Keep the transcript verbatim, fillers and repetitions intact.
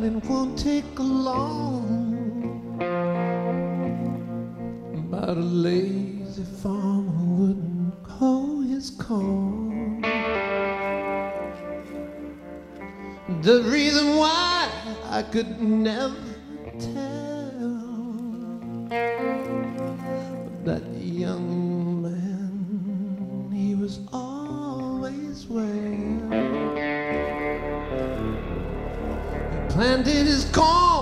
it won't take long. But a lazy farmer wouldn't hoe his corn. The reason why I could never tell. That young man, he was always well. He planted his corn